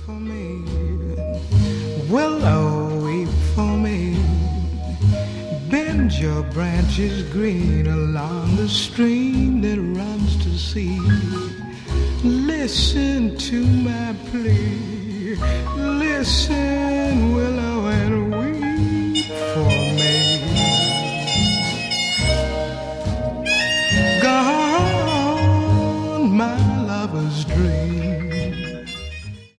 for me. Willow, weep for me. Bend your branches green along the stream that runs to sea. Listen to my plea. Listen